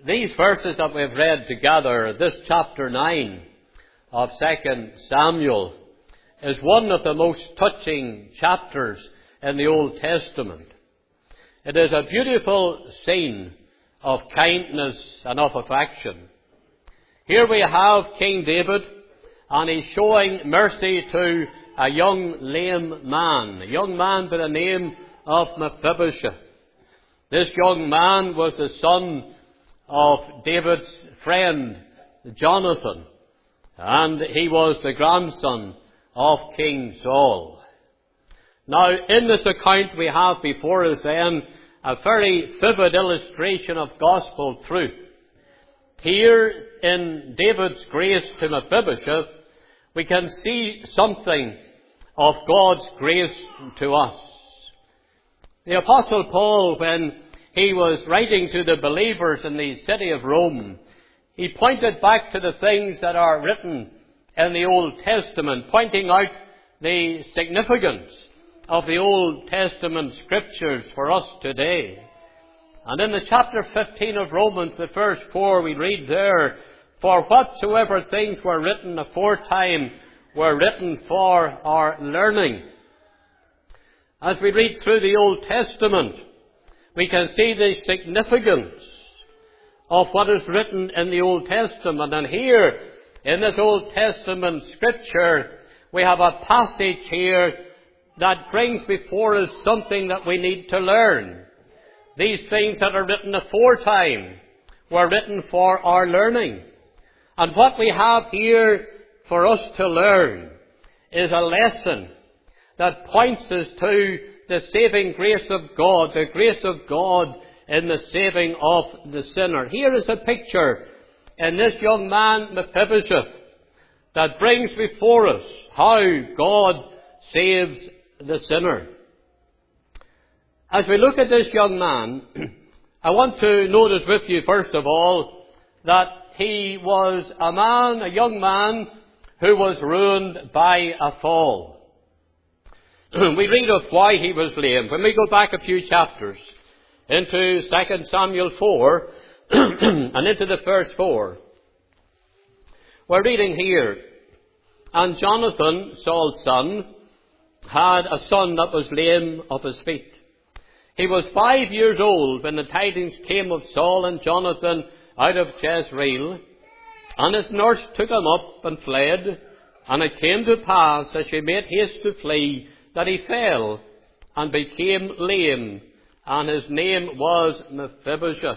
These verses that we've read together, this chapter 9 of 2 Samuel, is one of the most touching chapters in the Old Testament. It is a beautiful scene of kindness and of affection. Here we have King David, and he's showing mercy to a young lame man, a young man by the name of Mephibosheth. This young man was the son of David's friend, Jonathan, and he was the grandson of King Saul. Now, in this account we have before us then a very vivid illustration of gospel truth. Here in David's grace to Mephibosheth, we can see something of God's grace to us. The Apostle Paul, when he was writing to the believers in the city of Rome, he pointed back to the things that are written in the Old Testament, pointing out the significance of the Old Testament scriptures for us today. And in the chapter 15 of Romans, the verse 4, we read there, "For whatsoever things were written aforetime were written for our learning." As we read through the Old Testament, we can see the significance of what is written in the Old Testament. And here, in this Old Testament scripture, we have a passage here that brings before us something that we need to learn. These things that are written aforetime were written for our learning. And what we have here for us to learn is a lesson that points us to the saving grace of God, the grace of God in the saving of the sinner. Here is a picture in this young man, Mephibosheth, that brings before us how God saves the sinner. As we look at this young man, I want to notice with you, first of all, that he was a young man, who was ruined by a fall. We read of why he was lame. When we go back a few chapters into 2 Samuel 4 and into the verse 4, we're reading here, "And Jonathan, Saul's son, had a son that was lame of his feet. He was 5 years old when the tidings came of Saul and Jonathan out of Jezreel, and his nurse took him up and fled. And it came to pass, as she made haste to flee, that he fell and became lame, and his name was Mephibosheth."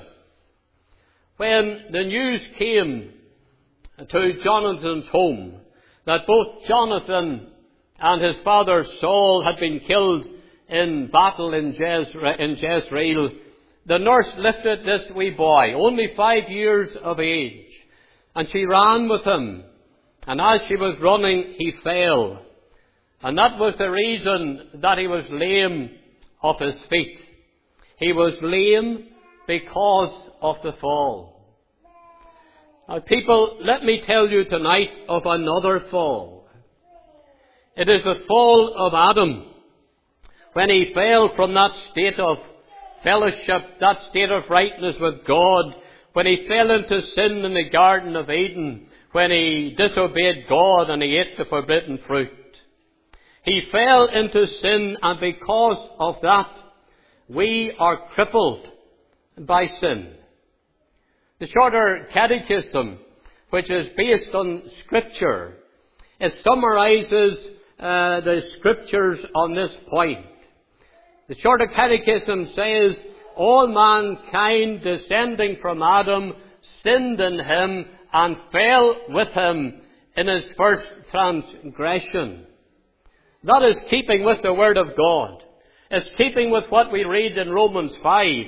When the news came to Jonathan's home that both Jonathan and his father Saul had been killed in battle in Jezreel, the nurse lifted this wee boy, only 5 years of age, and she ran with him. And as she was running, he fell. And that was the reason that he was lame of his feet. He was lame because of the fall. Now, people, let me tell you tonight of another fall. It is the fall of Adam, when he fell from that state of fellowship, that state of rightness with God, when he fell into sin in the Garden of Eden, when he disobeyed God and he ate the forbidden fruit. He fell into sin, and because of that, we are crippled by sin. The Shorter Catechism, which is based on Scripture, it summarizes the Scriptures on this point. The Shorter Catechism says, "All mankind descending from Adam sinned in him and fell with him in his first transgression." That is keeping with the Word of God. It's keeping with what we read in Romans 5,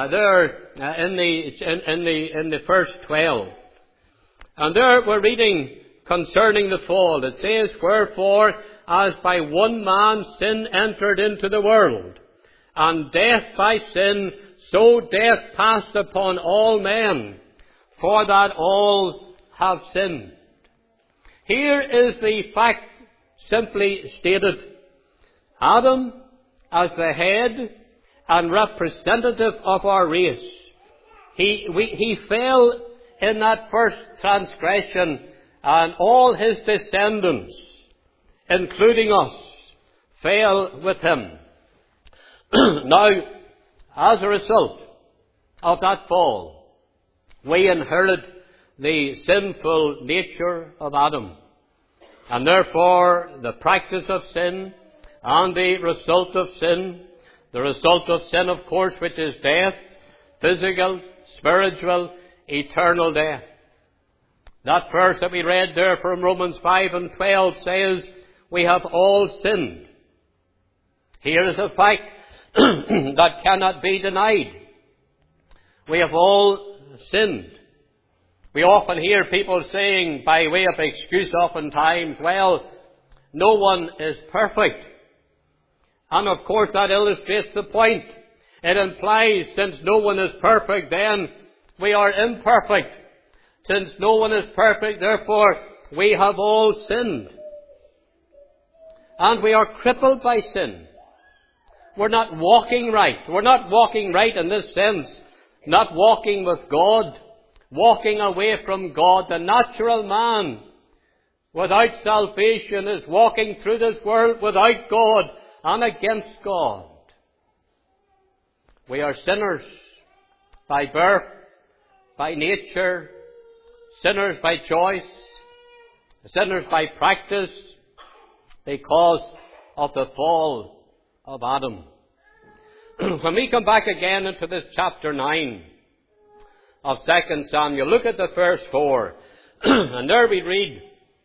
in the verse 12. And there we're reading concerning the fall. It says, "Wherefore, as by one man sin entered into the world, and death by sin, so death passed upon all men, for that all have sinned." Here is the fact simply stated. Adam, as the head and representative of our race, He fell in that first transgression, and all his descendants, including us, fell with him. Now, as a result of that fall, we inherit the sinful nature of Adam. And therefore, the practice of sin and the result of sin, of course, which is death, physical, spiritual, eternal death. That verse that we read there from Romans 5:12 says, we have all sinned. Here is a fact that cannot be denied. We have all sinned. We often hear people saying, by way of excuse oftentimes, well, no one is perfect. And of course that illustrates the point. It implies, since no one is perfect, then we are imperfect. Since no one is perfect, therefore we have all sinned. And we are crippled by sin. We're not walking right. We're not walking right in this sense. Not walking with God. Walking away from God. The natural man without salvation is walking through this world without God and against God. We are sinners by birth, by nature, sinners by choice, sinners by practice, because of the fall of Adam. When we come back again into this chapter 9 of 2 Samuel, look at the verse 4. And there we read,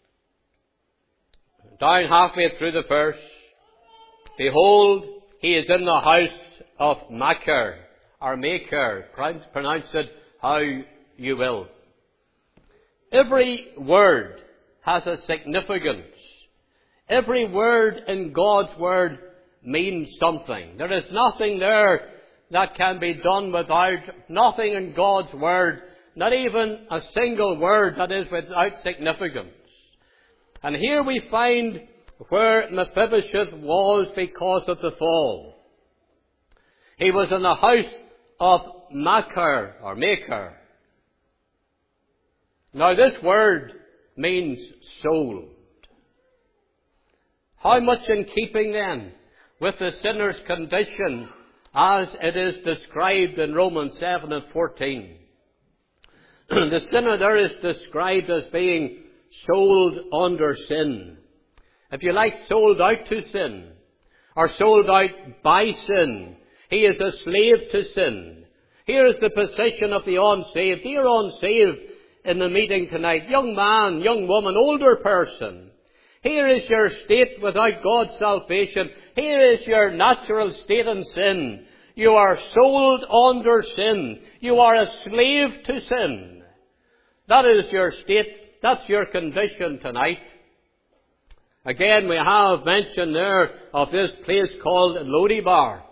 down halfway through the verse, behold, he is in the house of Machir, or Machir, pronounce it how you will. Every word has a significance. Every word in God's Word means something. There is nothing there that can be done without, nothing in God's Word, not even a single word that is without significance. And here we find where Mephibosheth was because of the fall. He was in the house of Machir, or Machir. Now this word means soul. How much in keeping then with the sinner's condition as it is described in Romans 7:14. The sinner there is described as being sold under sin. If you like, sold out to sin, or sold out by sin. He is a slave to sin. Here is the position of the unsaved. Dear unsaved in the meeting tonight, young man, young woman, older person. Here is your state without God's salvation. Here is your natural state in sin. You are sold under sin. You are a slave to sin. That is your state. That's your condition tonight. Again, we have mention there of this place called Lodibar.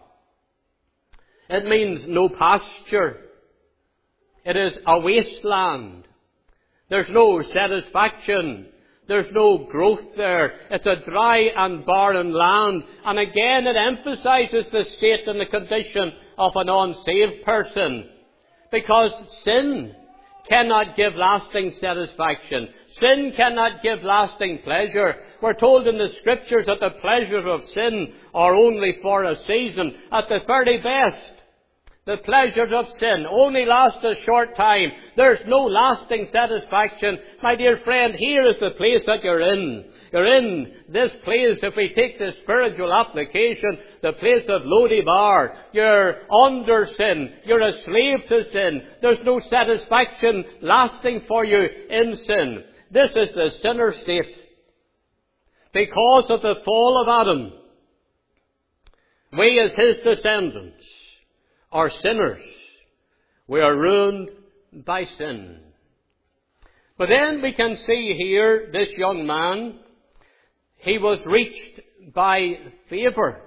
It means no pasture. It is a wasteland. There's no satisfaction. There's no growth there. It's a dry and barren land. And again, it emphasizes the state and the condition of an unsaved person. Because sin cannot give lasting satisfaction. Sin cannot give lasting pleasure. We're told in the Scriptures that the pleasures of sin are only for a season. At the very best, the pleasures of sin only last a short time. There's no lasting satisfaction. My dear friend, here is the place that you're in. You're in this place, if we take the spiritual application, the place of Lodibar. You're under sin. You're a slave to sin. There's no satisfaction lasting for you in sin. This is the sinner state. Because of the fall of Adam, we as his descendants are sinners. We are ruined by sin. But then we can see here this young man, he was reached by favour.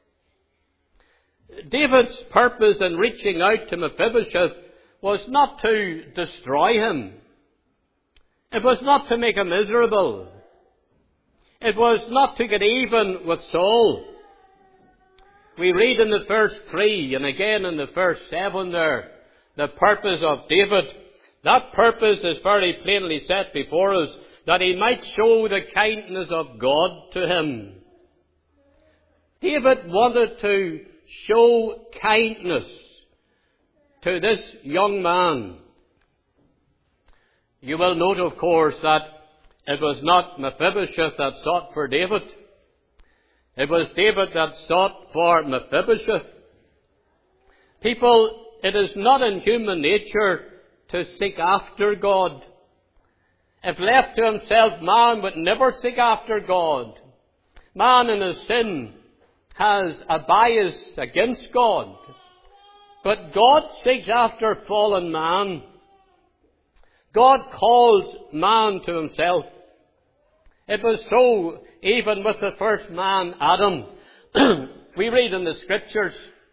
David's purpose in reaching out to Mephibosheth was not to destroy him. It was not to make him miserable. It was not to get even with Saul. We read in the verse 3 and again in the verse 7 there, the purpose of David. That purpose is very plainly set before us, that he might show the kindness of God to him. David wanted to show kindness to this young man. You will note, of course, that it was not Mephibosheth that sought for David. It was David that sought for Mephibosheth. People, it is not in human nature to seek after God. If left to himself, man would never seek after God. Man in his sin has a bias against God. But God seeks after fallen man. God calls man to himself. It was so even with the first man, Adam. We read in the Scriptures,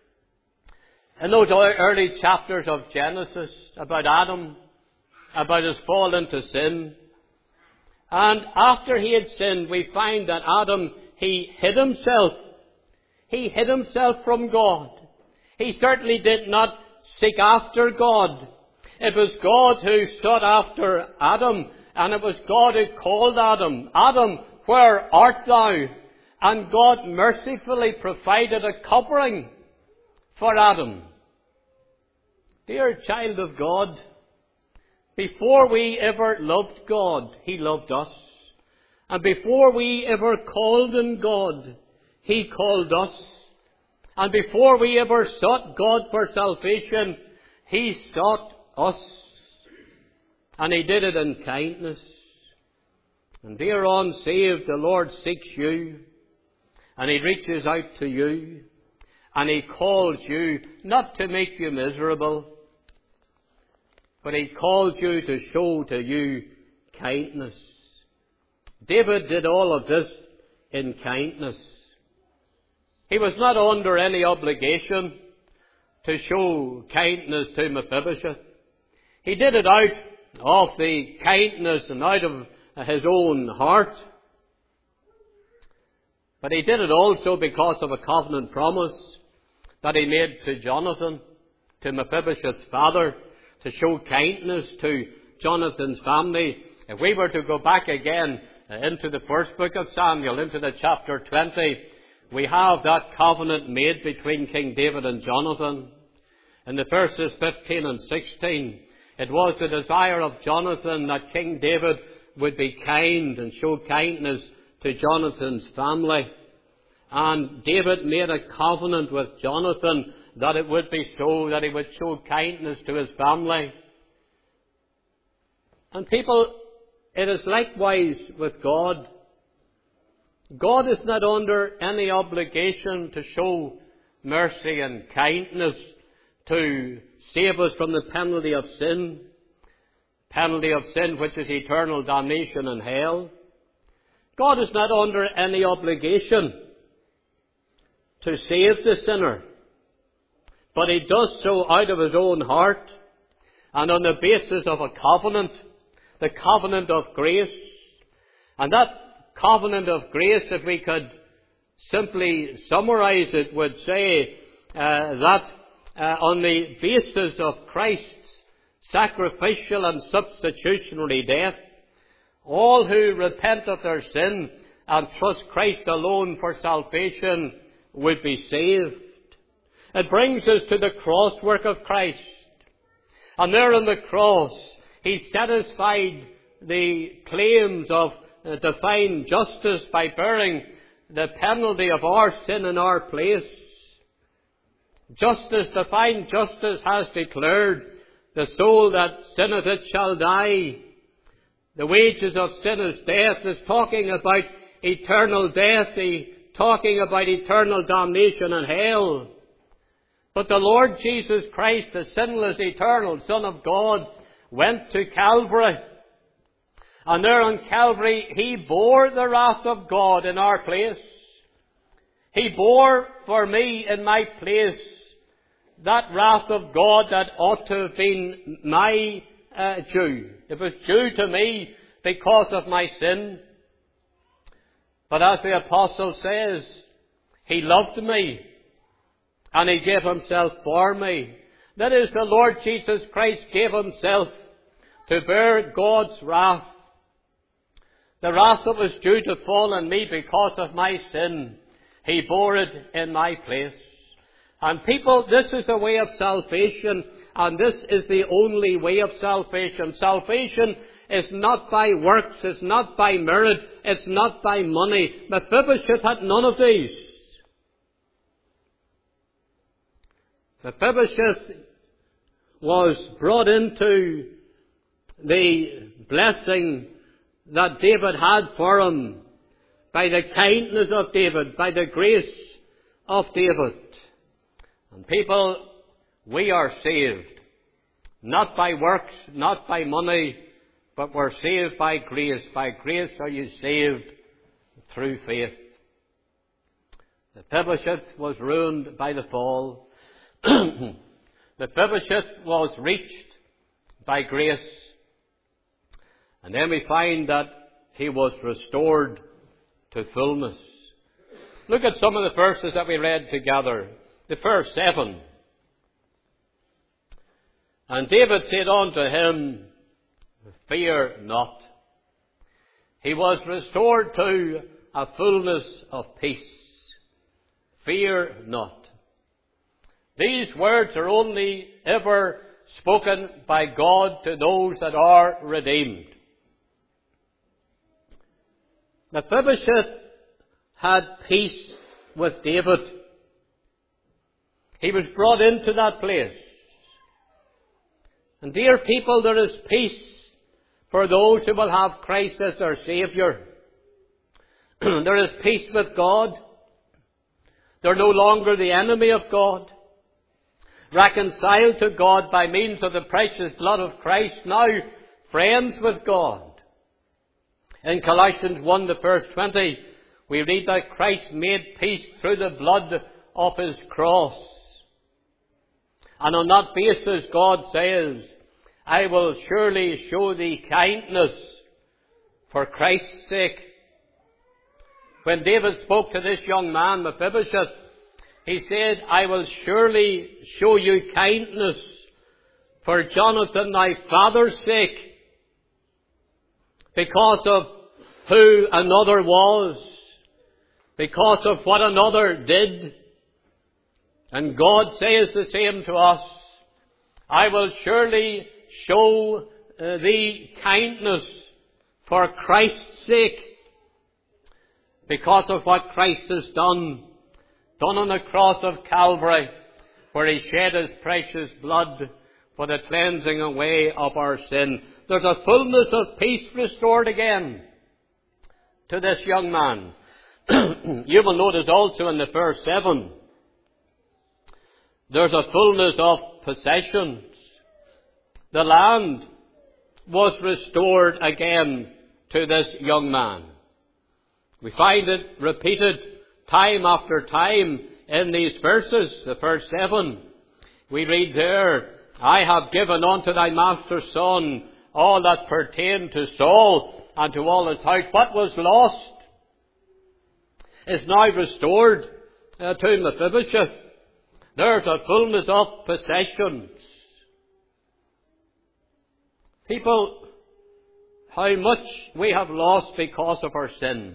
in those early chapters of Genesis, about Adam, about his fall into sin. And after he had sinned, we find that Adam, he hid himself. He hid himself from God. He certainly did not seek after God. It was God who sought after Adam, and it was God who called Adam, Adam, where art thou? And God mercifully provided a covering for Adam. Dear child of God, before we ever loved God, he loved us. And before we ever called on God, he called us. And before we ever sought God for salvation, he sought us. And he did it in kindness. And dear unsaved, the Lord seeks you. And he reaches out to you. And he calls you not to make you miserable, but he calls you to show to you kindness. David did all of this in kindness. He was not under any obligation to show kindness to Mephibosheth. He did it out of the kindness and out of his own heart. But he did it also because of a covenant promise that he made to Jonathan, to Mephibosheth's father, to show kindness to Jonathan's family. If we were to go back again into the first book of Samuel, into the chapter 20, we have that covenant made between King David and Jonathan. In the verses 15 and 16, it was the desire of Jonathan that King David would be kind and show kindness to Jonathan's family. And David made a covenant with Jonathan that it would be so, that he would show kindness to his family. And people, it is likewise with God. God is not under any obligation to show mercy and kindness to save us from the penalty of sin which is eternal damnation in hell. God is not under any obligation to save the sinner, but he does so out of his own heart and on the basis of a covenant, the covenant of grace. And that covenant of grace, if we could simply summarize it, would say that on the basis of Christ's sacrificial and substitutionary death, all who repent of their sin and trust Christ alone for salvation would be saved. It brings us to the cross work of Christ. And there on the cross, he satisfied the claims of divine justice by bearing the penalty of our sin in our place. Justice, divine justice, has declared, the soul that sinneth it shall die. The wages of sin is death, is talking about eternal death, talking about eternal damnation in hell. But the Lord Jesus Christ, the sinless, eternal Son of God, went to Calvary. And there on Calvary, he bore the wrath of God in our place. He bore for me in my place that wrath of God that ought to have been my due. It was due to me because of my sin. But as the apostle says, he loved me and he gave himself for me. That is, the Lord Jesus Christ gave himself to bear God's wrath. The wrath that was due to fall on me because of my sin, he bore it in my place. And people, this is the way of salvation, and this is the only way of salvation. Salvation is not by works, it's not by merit, it's not by money. Mephibosheth had none of these. Mephibosheth was brought into the blessing that David had for him by the kindness of David, by the grace of David. And people, we are saved, not by works, not by money, but we're saved by grace. By grace are you saved through faith. Mephibosheth was ruined by the fall. Mephibosheth was reached by grace. And then we find that he was restored to fullness. Look at some of the verses that we read together. The first 7. And David said unto him, fear not. He was restored to a fullness of peace. Fear not. These words are only ever spoken by God to those that are redeemed. Mephibosheth had peace with David. He was brought into that place. And dear people, there is peace for those who will have Christ as their Saviour. There is peace with God. They're no longer the enemy of God. Reconciled to God by means of the precious blood of Christ, now friends with God. In Colossians 1, the verse 20, we read that Christ made peace through the blood of his cross. And on that basis, God says, I will surely show thee kindness for Christ's sake. When David spoke to this young man, Mephibosheth, he said, I will surely show you kindness for Jonathan thy father's sake, because of who another was, because of what another did. And God says the same to us. I will surely show thee kindness for Christ's sake, because of what Christ has done on the cross of Calvary, where he shed his precious blood for the cleansing away of our sin. There's a fullness of peace restored again to this young man. You will notice also in the verse 7, there's a fullness of possessions. The land was restored again to this young man. We find it repeated time after time in these verses. The verse 7, we read there, I have given unto thy master's son all that pertained to Saul and to all his house. What was lost is now restored to Mephibosheth. There's a fullness of possessions. People, how much we have lost because of our sin.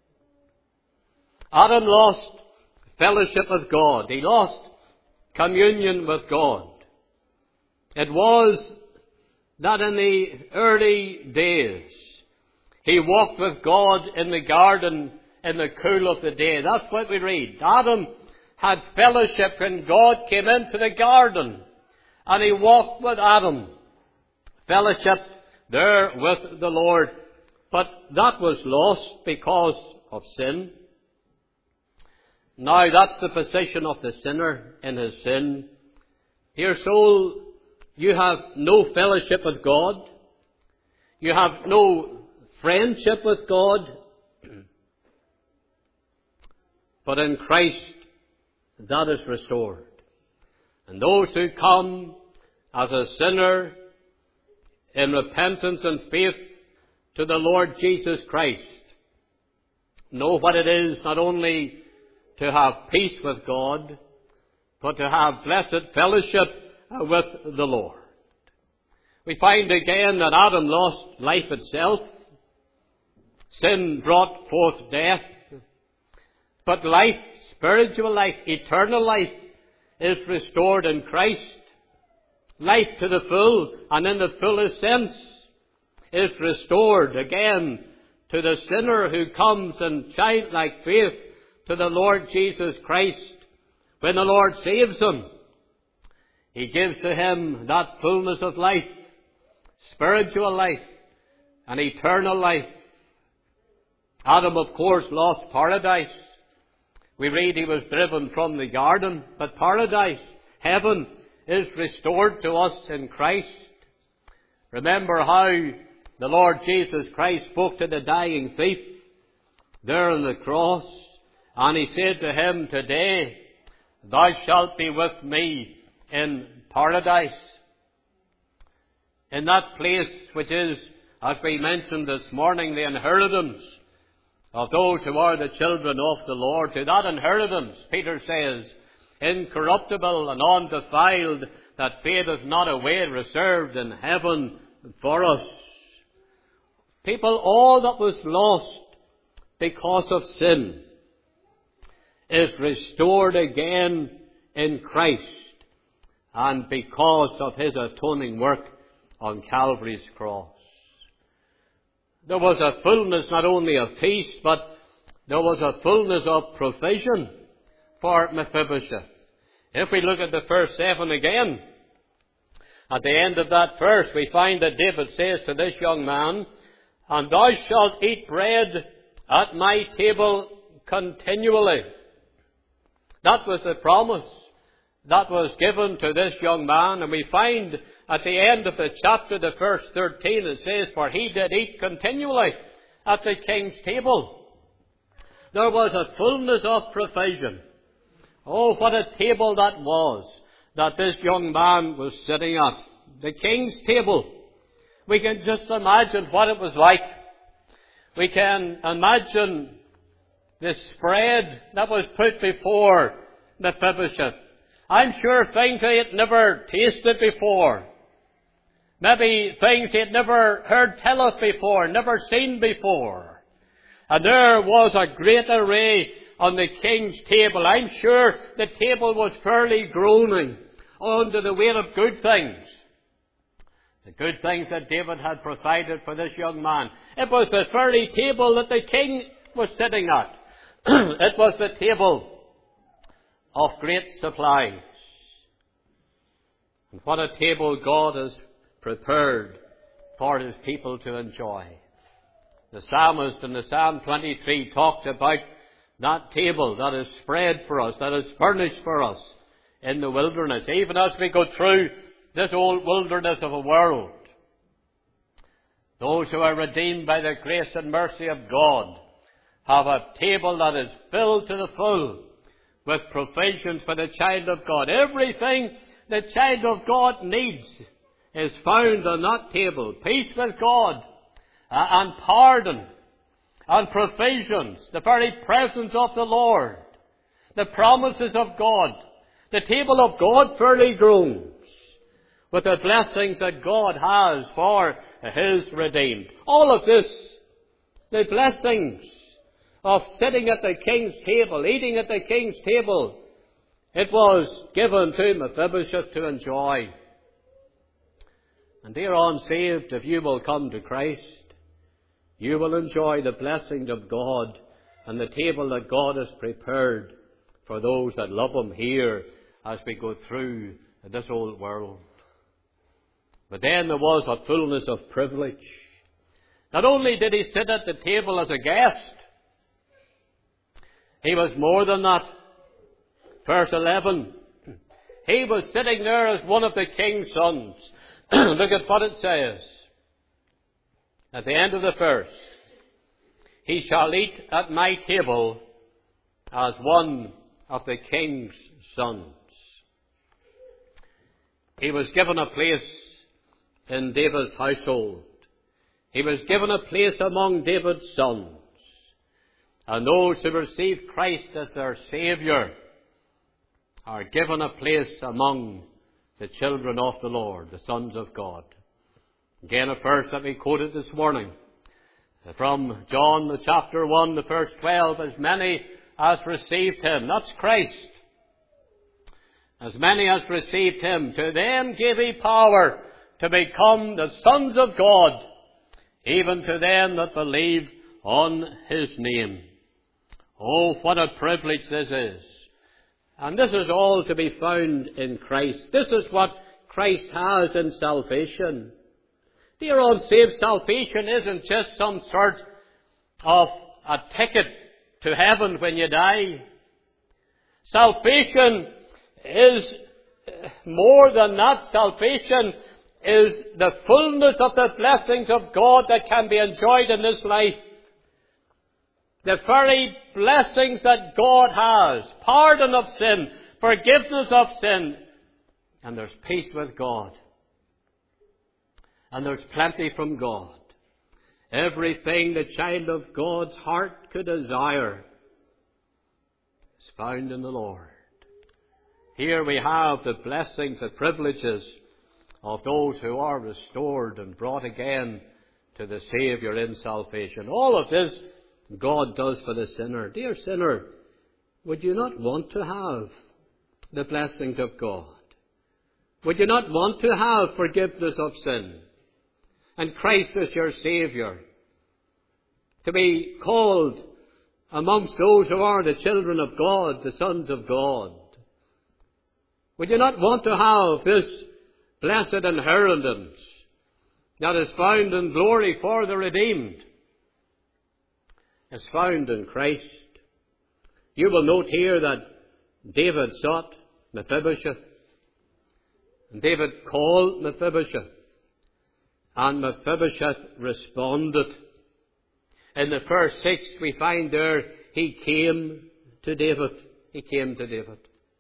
Adam lost fellowship with God. He lost communion with God. It was that in the early days, he walked with God in the garden in the cool of the day. That's what we read. Adam had fellowship when God came into the garden, and he walked with Adam. Fellowship there with the Lord. But that was lost because of sin. Now that's the position of the sinner in his sin. Dear soul, you have no fellowship with God. You have no friendship with God. But in Christ, that is restored. And those who come as a sinner in repentance and faith to the Lord Jesus Christ know what it is not only to have peace with God, but to have blessed fellowship with the Lord. We find again that Adam lost life itself. Sin brought forth death. But life, spiritual life, eternal life, is restored in Christ. Life to the full, and in the fullest sense, is restored again to the sinner who comes in childlike faith to the Lord Jesus Christ. When the Lord saves him, He gives to him that fullness of life, spiritual life, and eternal life. Adam, of course, lost paradise. We read he was driven from the garden, but paradise, heaven, is restored to us in Christ. Remember how the Lord Jesus Christ spoke to the dying thief there on the cross, and He said to him, "Today thou shalt be with me in paradise." In that place which is, as we mentioned this morning, the inheritance of those who are the children of the Lord. To that inheritance, Peter says, incorruptible and undefiled, that fadeth not away, reserved in heaven for us. People, all that was lost because of sin is restored again in Christ, and because of His atoning work on Calvary's cross. There was a fullness not only of peace, but there was a fullness of provision for Mephibosheth. If we look at the verse 7 again, at the end of that verse, we find that David says to this young man, "And thou shalt eat bread at my table continually." That was the promise that was given to this young man, and we find at the end of the chapter, the verse 13, it says, "For he did eat continually at the king's table." There was a fullness of provision. Oh, what a table that was that this young man was sitting at. The king's table. We can just imagine what it was like. We can imagine the spread that was put before Mephibosheth. I'm sure things he had never tasted before. Maybe things he had never heard tell of before, never seen before. And there was a great array on the king's table. I'm sure the table was fairly groaning under the weight of good things. The good things that David had provided for this young man. It was the very table that the king was sitting at. It was the table of great supplies. And what a table God has prepared for His people to enjoy. The psalmist in the Psalm 23 talked about that table that is spread for us, that is furnished for us in the wilderness, even as we go through this old wilderness of a world. Those who are redeemed by the grace and mercy of God have a table that is filled to the full with provisions for the child of God. Everything the child of God needs is found on that table. Peace with God, and pardon, and provisions, the very presence of the Lord, the promises of God. The table of God fairly groans with the blessings that God has for His redeemed. All of this, the blessings of sitting at the king's table, eating at the king's table, it was given to Mephibosheth to enjoy. And dear unsaved, if you will come to Christ, you will enjoy the blessings of God and the table that God has prepared for those that love Him here as we go through this old world. But then there was a fullness of privilege. Not only did he sit at the table as a guest, he was more than that. Verse 11, he was sitting there as one of the king's sons. Look at what it says at the end of the verse. He shall eat at my table as one of the king's sons. He was given a place in David's household. He was given a place among David's sons. And those who receive Christ as their Saviour are given a place among the children of the Lord, the sons of God. Again, a verse that we quoted this morning from John, the chapter 1, the verse 12, as many as received him, that's Christ, as many as received him, to them gave he power to become the sons of God, even to them that believe on his name. Oh, what a privilege this is. And this is all to be found in Christ. This is what Christ has in salvation. Dear unsaved, salvation isn't just some sort of a ticket to heaven when you die. Salvation is more than that. Salvation is the fullness of the blessings of God that can be enjoyed in this life. The very blessings that God has, pardon of sin, forgiveness of sin, and there's peace with God. And there's plenty from God. Everything the child of God's heart could desire is found in the Lord. Here we have the blessings, the privileges of those who are restored and brought again to the Saviour in salvation. All of this God does for the sinner. Dear sinner, would you not want to have the blessings of God? Would you not want to have forgiveness of sin? And Christ as your Saviour? To be called amongst those who are the children of God, the sons of God? Would you not want to have this blessed inheritance that is found in glory for the redeemed? Is found in Christ. You will note here that David sought Mephibosheth. And David called Mephibosheth. And Mephibosheth responded. In the verse 6 we find there, he came to David. He came to David.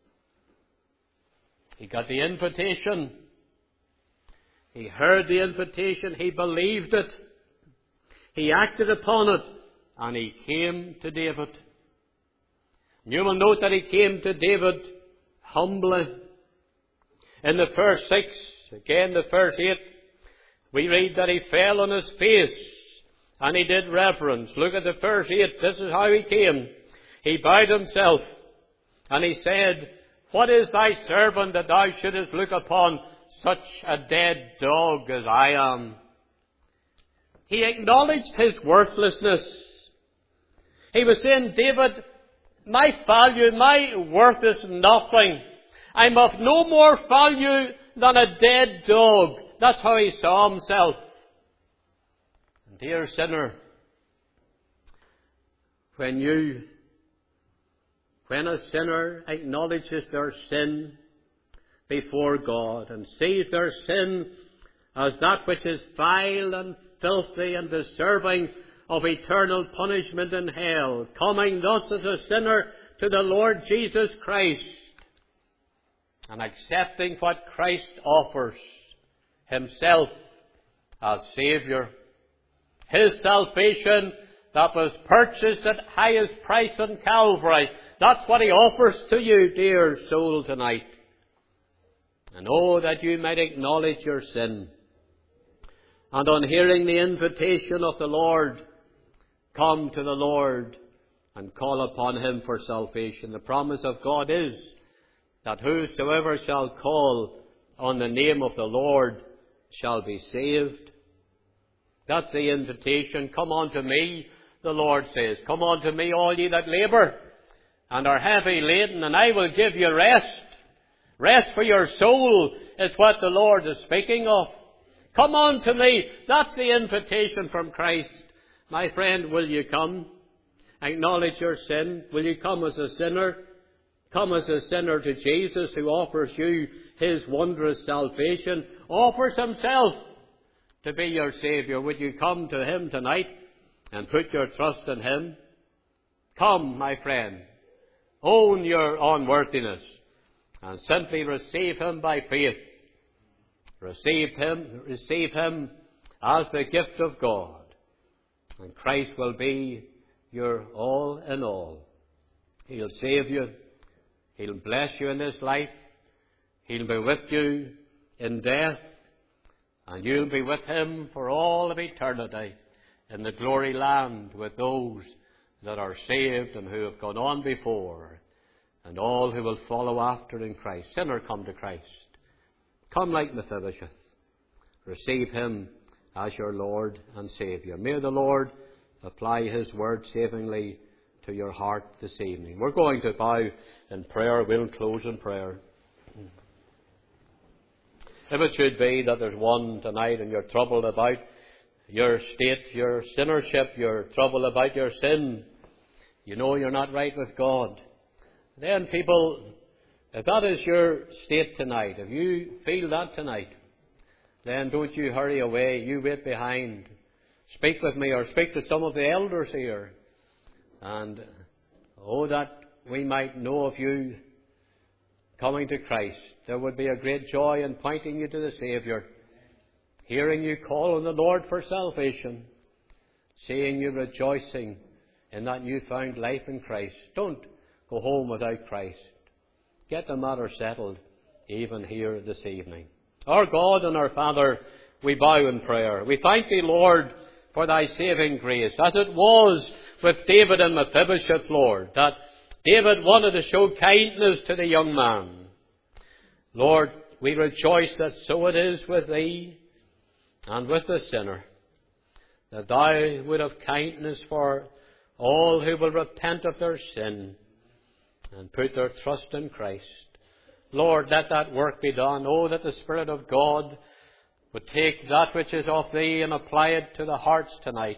He got the invitation. He heard the invitation. He believed it. He acted upon it. And he came to David. You will note that he came to David humbly. In the verse 6, again the verse 8, we read that he fell on his face and he did reverence. Look at the verse 8. This is how he came. He bowed himself and he said, "What is thy servant that thou shouldest look upon such a dead dog as I am?" He acknowledged his worthlessness. He was saying, David, my value, my worth is nothing. I'm of no more value than a dead dog. That's how he saw himself. And dear sinner, when a sinner acknowledges their sin before God and sees their sin as that which is vile and filthy and deserving of eternal punishment in hell, coming thus as a sinner to the Lord Jesus Christ and accepting what Christ offers himself as Saviour, his salvation that was purchased at highest price on Calvary, that's what he offers to you, dear soul, tonight. And oh, that you might acknowledge your sin, and on hearing the invitation of the Lord, come to the Lord and call upon him for salvation. The promise of God is that whosoever shall call on the name of the Lord shall be saved. That's the invitation. Come unto me, the Lord says. Come unto me, all ye that labour and are heavy laden, and I will give you rest. Rest for your soul is what the Lord is speaking of. Come unto me. That's the invitation from Christ. My friend, will you come? Acknowledge your sin. Will you come as a sinner? Come as a sinner to Jesus, who offers you his wondrous salvation, offers himself to be your Saviour. Would you come to him tonight and put your trust in him? Come, my friend. Own your unworthiness and simply receive him by faith. Receive him as the gift of God. And Christ will be your all in all. He'll save you. He'll bless you in this life. He'll be with you in death, and you'll be with Him for all of eternity in the glory land with those that are saved and who have gone on before, and all who will follow after in Christ. Sinner, come to Christ. Come like Mephibosheth. Receive Him as your Lord and Saviour. May the Lord apply His word savingly to your heart this evening. We're going to bow in prayer. We'll close in prayer. If it should be that there's one tonight and you're troubled about your state, your sinnership, you're troubled about your sin, you know you're not right with God, then people, if that is your state tonight, if you feel that tonight, then don't you hurry away. You wait behind. Speak with me or speak to some of the elders here. And, that we might know of you coming to Christ. There would be a great joy in pointing you to the Saviour, hearing you call on the Lord for salvation, seeing you rejoicing in that newfound life in Christ. Don't go home without Christ. Get the matter settled even here this evening. Our God and our Father, we bow in prayer. We thank Thee, Lord, for Thy saving grace, as it was with David and Mephibosheth, Lord, that David wanted to show kindness to the young man. Lord, we rejoice that so it is with Thee and with the sinner, that Thou would have kindness for all who will repent of their sin and put their trust in Christ. Lord, let that work be done. Oh, that the Spirit of God would take that which is of Thee and apply it to the hearts tonight,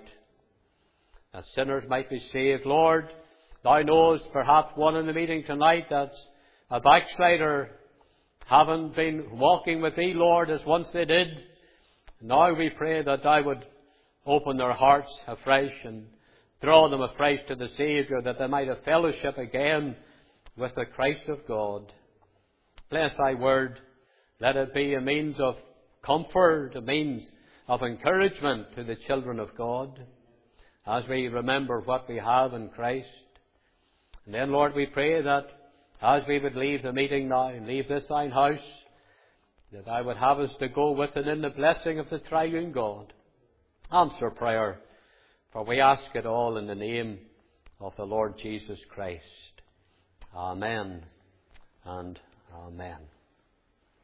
that sinners might be saved. Lord, Thou knowest perhaps one in the meeting tonight that's a backslider, haven't been walking with Thee, Lord, as once they did. Now we pray that Thou would open their hearts afresh and draw them afresh to the Saviour, that they might have fellowship again with the Christ of God. Bless Thy word. Let it be a means of comfort, a means of encouragement to the children of God as we remember what we have in Christ. And then, Lord, we pray that as we would leave the meeting now and leave this Thine house, that Thou would have us to go with and in the blessing of the triune God. Answer prayer, for we ask it all in the name of the Lord Jesus Christ. Amen and amen.